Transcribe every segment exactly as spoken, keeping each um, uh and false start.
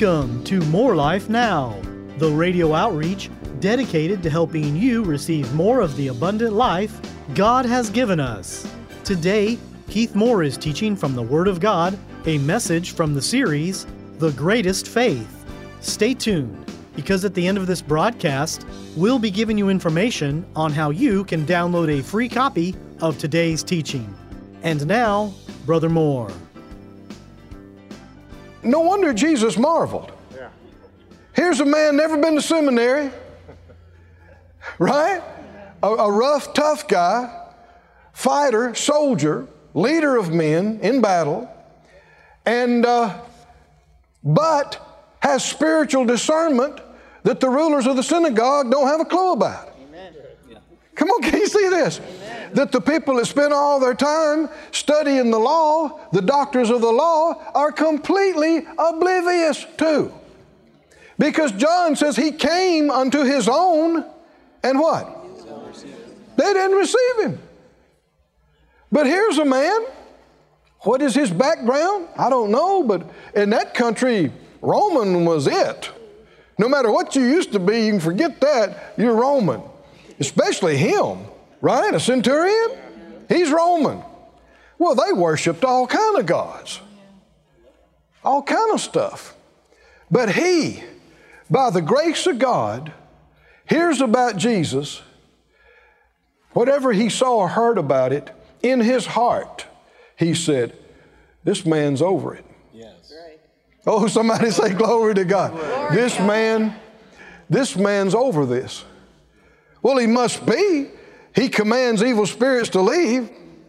Welcome to More Life Now, the radio outreach dedicated to helping you receive more of the abundant life God has given us. Today, Keith Moore is teaching from the Word of God, a message from the series, The Greatest Faith. Stay tuned, because at the end of this broadcast, we'll be giving you information on how you can download a free copy of today's teaching. And now, Brother Moore. No wonder Jesus marveled. Yeah. Here's a man never been to seminary, right? A, a rough, tough guy, fighter, soldier, leader of men in battle, and uh, but has spiritual discernment that the rulers of the synagogue don't have a clue about. Amen. Yeah. Come on, can you see this? Amen. That the people that spend all their time studying the law, the doctors of the law, are completely oblivious to. Because John says he came unto his own, and what? They didn't receive him. But here's a man. What is his background? I don't know, but in that country, Roman was it. No matter what you used to be, you can forget that, you're Roman. Especially him, right? A centurion? He's Roman. Well, they worshiped all kind of gods. All kind of stuff. But he, by the grace of God, hears about Jesus. Whatever he saw or heard about it, in his heart, he said, this man's over it. Yes. Oh, somebody say glory to God. Glory this God. man, this man's over this. Well, he must be. He commands evil spirits to leave.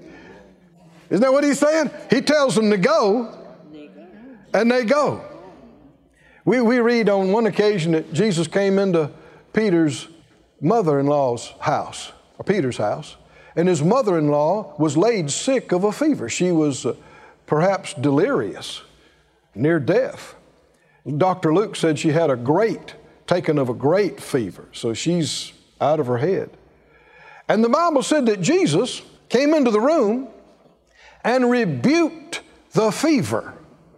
Isn't that what he's saying? He tells them to go, and they go. We, we read on one occasion that Jesus came into Peter's mother-in-law's house, or Peter's house, and his mother-in-law was laid sick of a fever. She was uh, perhaps delirious, near death. Doctor Luke said she had a great, taken of a great fever, so she's out of her head. And the Bible said that Jesus came into the room and rebuked the fever.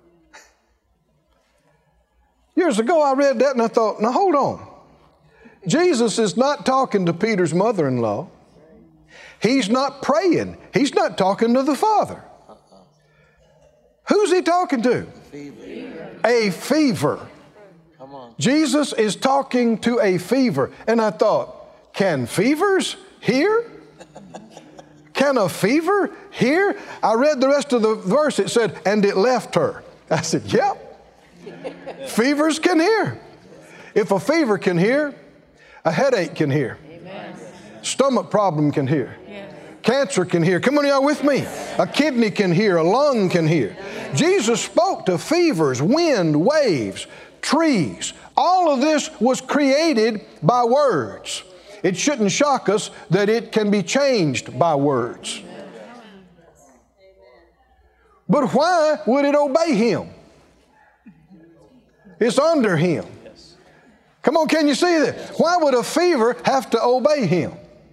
Years ago I read that and I thought, now hold on. Jesus is not talking to Peter's mother-in-law. He's not praying. He's not talking to the Father. Who's he talking to? Fever. A fever. Come on. Jesus is talking to a fever. And I thought, can fevers hear? Can a fever hear? I read the rest of the verse. It said, and it left her. I said, yep. Fevers can hear. If a fever can hear, a headache can hear. Amen. Stomach problem can hear. Yeah. Cancer can hear. Come on, y'all with me. A kidney can hear. A lung can hear. Jesus spoke to fevers, wind, waves, trees. All of this was created by words. It shouldn't shock us that it can be changed by words. But why would it obey him? It's under him. Come on, can you see that? Why would a fever have to obey him?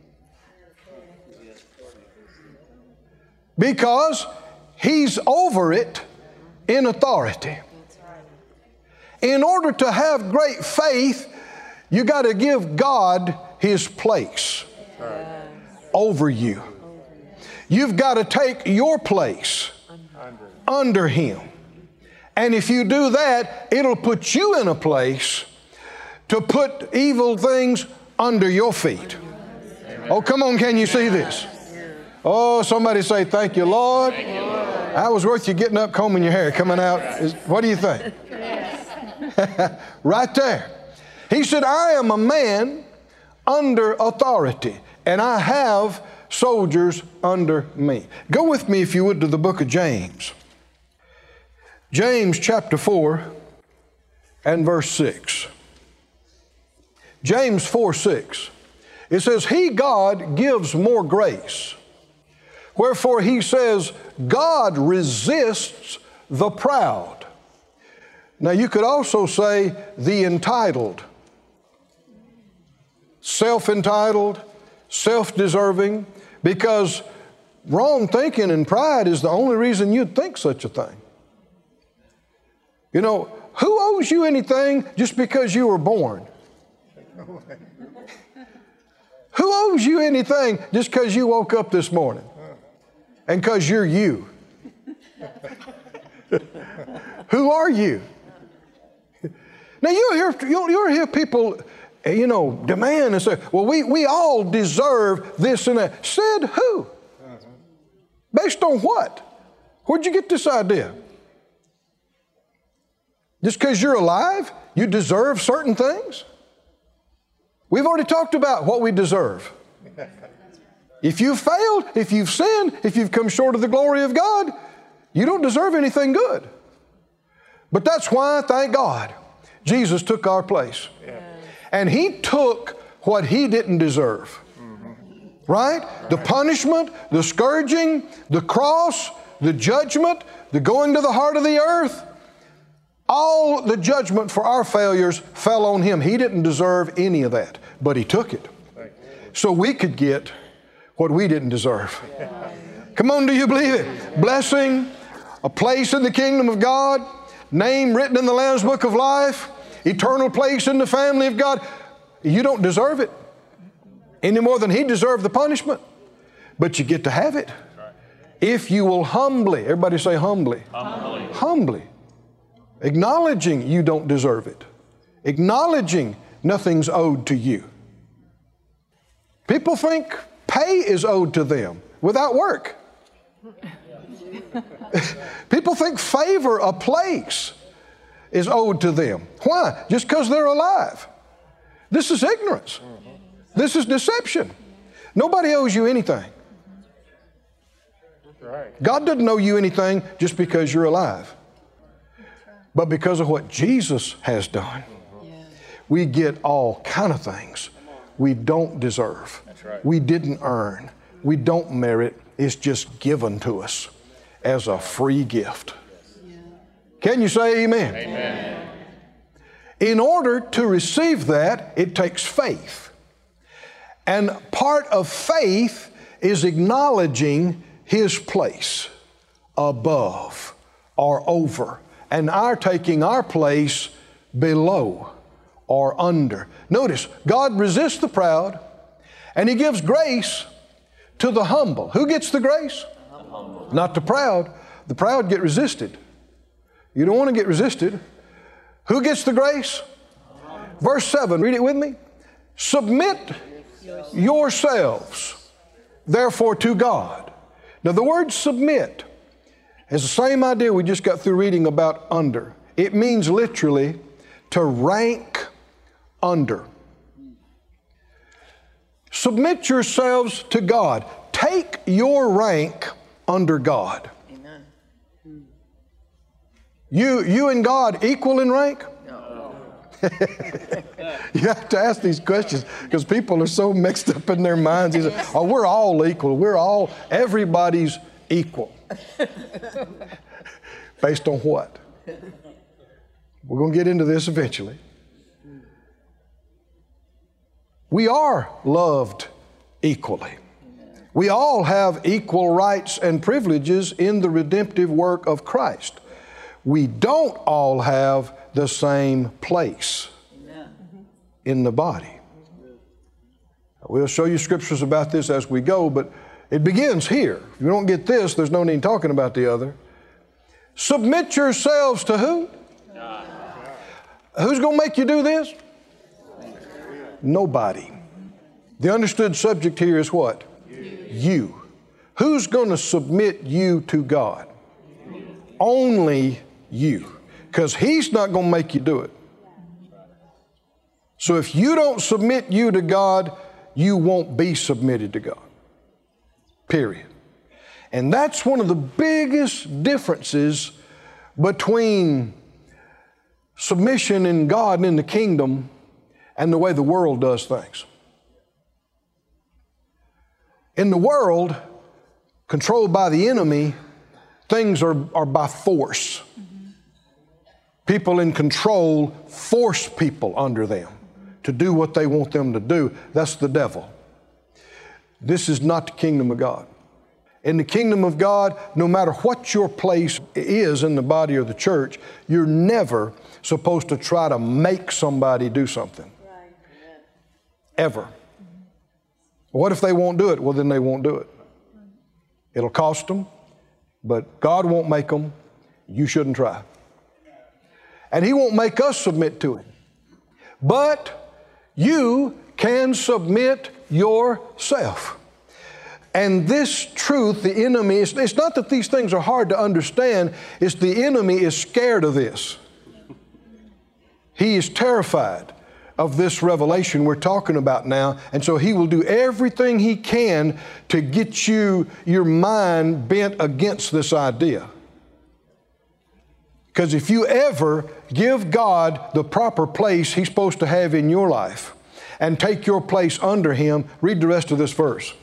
Because he's over it in authority. In order to have great faith, you got to give God his place over you. You've got to take your place under him. And if you do that, it'll put you in a place to put evil things under your feet. Oh, come on, can you see this? Oh, somebody say, thank you, Lord. That was worth you getting up, combing your hair, coming out. Is, what do you think? Right there. He said, I am a man under authority, and I have soldiers under me. Go with me, if you would, to the book of James. James chapter four and verse six. James four six. It says, he, God, gives more grace. Wherefore he says, God resists the proud. Now you could also say the entitled. Self-entitled, self-deserving, because wrong thinking and pride is the only reason you'd think such a thing. You know, who owes you anything just because you were born? Who owes you anything just because you woke up this morning? And because you're you? Who are you? Now you'll hear, you'll, you'll hear people, you know, demand and say, well, we, we all deserve this and that. Said who? Based on what? Where'd you get this idea? Just because you're alive, you deserve certain things? We've already talked about what we deserve. If you've failed, if you've sinned, if you've come short of the glory of God, you don't deserve anything good. But that's why, thank God, Jesus took our place. Yeah. And He took what He didn't deserve. Mm-hmm. Right? Right? The punishment, the scourging, the cross, the judgment, the going to the heart of the earth. All the judgment for our failures fell on Him. He didn't deserve any of that, but He took it. So we could get what we didn't deserve. Come on, do you believe it? Blessing, a place in the kingdom of God, name written in the Lamb's Book of Life, eternal place in the family of God. You don't deserve it any more than He deserved the punishment, but you get to have it if you will humbly, everybody say humbly, humbly, humbly, acknowledging you don't deserve it, acknowledging nothing's owed to you. People think pay is owed to them without work. People think favor, a place, is owed to them. Why? Just because they're alive. This is ignorance. This is deception. Nobody owes you anything. God doesn't owe you anything just because you're alive. But because of what Jesus has done, we get all kind of things we don't deserve. We didn't earn. We don't merit. It's just given to us as a free gift. Can you say amen? Amen. In order to receive that, it takes faith. And part of faith is acknowledging His place above or over, and our taking our place below or under. Notice, God resists the proud, and He gives grace to the humble. Who gets the grace? The Not the proud. The proud get resisted. You don't want to get resisted. Who gets the grace? Verse seven, read it with me. Submit yourselves, therefore, to God. Now, the word submit has the same idea we just got through reading about under. It means literally to rank under. Submit yourselves to God. Take your rank under God. Amen. You, you and God equal in rank? No. You have to ask these questions because people are so mixed up in their minds. They say, oh, we're all equal. We're all, everybody's equal. Based on what? We're going to get into this eventually. We are loved equally. We all have equal rights and privileges in the redemptive work of Christ. We don't all have the same place in the body. We'll show you scriptures about this as we go, but it begins here. If you don't get this, there's no need talking about the other. Submit yourselves to who? God. Who's going to make you do this? Nobody. The understood subject here is what? You. You. Who's going to submit you to God? You. Only you. Because He's not going to make you do it. So if you don't submit you to God, you won't be submitted to God. Period. And that's one of the biggest differences between submission in God and in the kingdom and the way the world does things. In the world, controlled by the enemy, things are, are by force. Mm-hmm. People in control force people under them to do what they want them to do. That's the devil. This is not the kingdom of God. In the kingdom of God, no matter what your place is in the body of the church, you're never supposed to try to make somebody do something. Right. Ever. What if they won't do it? Well, then they won't do it. It'll cost them, but God won't make them. You shouldn't try. And He won't make us submit to Him. But you can submit yourself. And this truth, the enemy, is, it's not that these things are hard to understand, it's the enemy is scared of this. He is terrified of this revelation we're talking about now, and so he will do everything he can to get you, your mind bent against this idea. Because if you ever give God the proper place He's supposed to have in your life and take your place under Him, read the rest of this verse.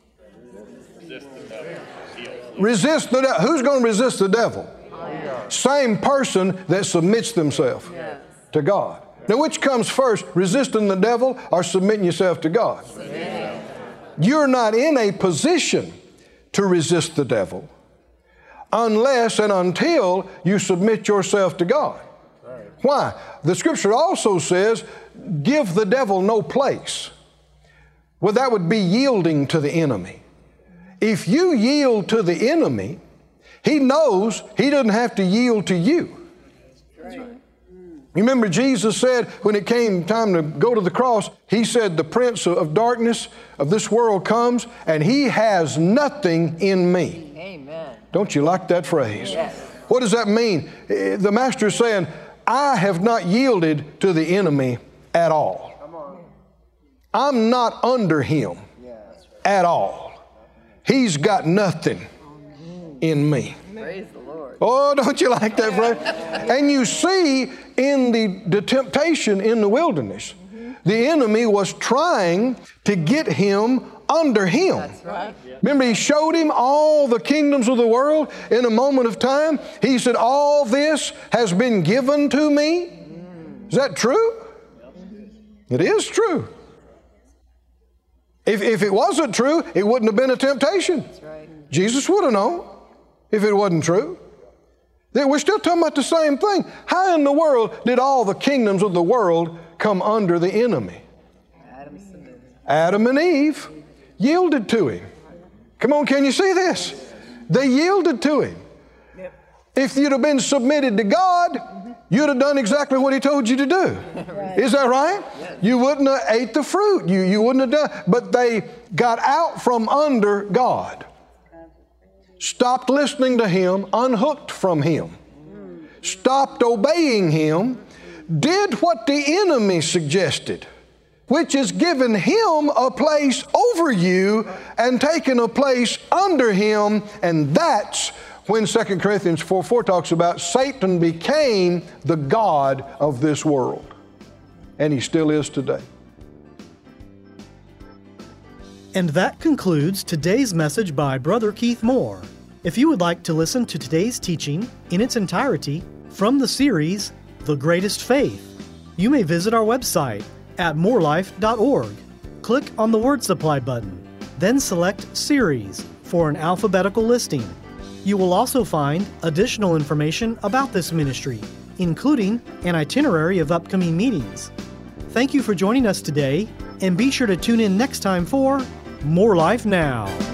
Resist the devil. Who's going to resist the devil? Same person that submits themselves yes. to God. Now, which comes first, resisting the devil or submitting yourself to God? Amen. You're not in a position to resist the devil unless and until you submit yourself to God. Right. Why? The Scripture also says, give the devil no place. Well, that would be yielding to the enemy. If you yield to the enemy, he knows he doesn't have to yield to you. That's right. You remember Jesus said when it came time to go to the cross, He said, the prince of darkness of this world comes and he has nothing in me. Amen. Don't you like that phrase? Yes. What does that mean? The Master is saying, I have not yielded to the enemy at all. Come on. I'm not under him yeah, right. at all. He's got nothing in me. Praise the Lord. Oh, don't you like that phrase? And you see in the, the temptation in the wilderness, mm-hmm. the enemy was trying to get him under him. That's right. Remember, he showed him all the kingdoms of the world in a moment of time. He said, all this has been given to me. Mm. Is that true? It is true. If, if it wasn't true, it wouldn't have been a temptation. That's right. Jesus would have known if it wasn't true. We're still talking about the same thing. How in the world did all the kingdoms of the world come under the enemy? Adam, Adam and Eve yielded to him. Come on, can you see this? They yielded to him. If you'd have been submitted to God, you'd have done exactly what He told you to do. Right. Is that right? Yes. You wouldn't have ate the fruit. You, you wouldn't have done. But they got out from under God. Stopped listening to Him, unhooked from Him. Stopped obeying Him, did what the enemy suggested, which is giving him a place over you and taking a place under him. And that's when Second Corinthians four four talks about Satan became the god of this world. And he still is today. And that concludes today's message by Brother Keith Moore. If you would like to listen to today's teaching in its entirety from the series, The Greatest Faith, you may visit our website at more life dot org. Click on the Word Supply button, then select Series for an alphabetical listing. You will also find additional information about this ministry, including an itinerary of upcoming meetings. Thank you for joining us today, and be sure to tune in next time for More Life Now.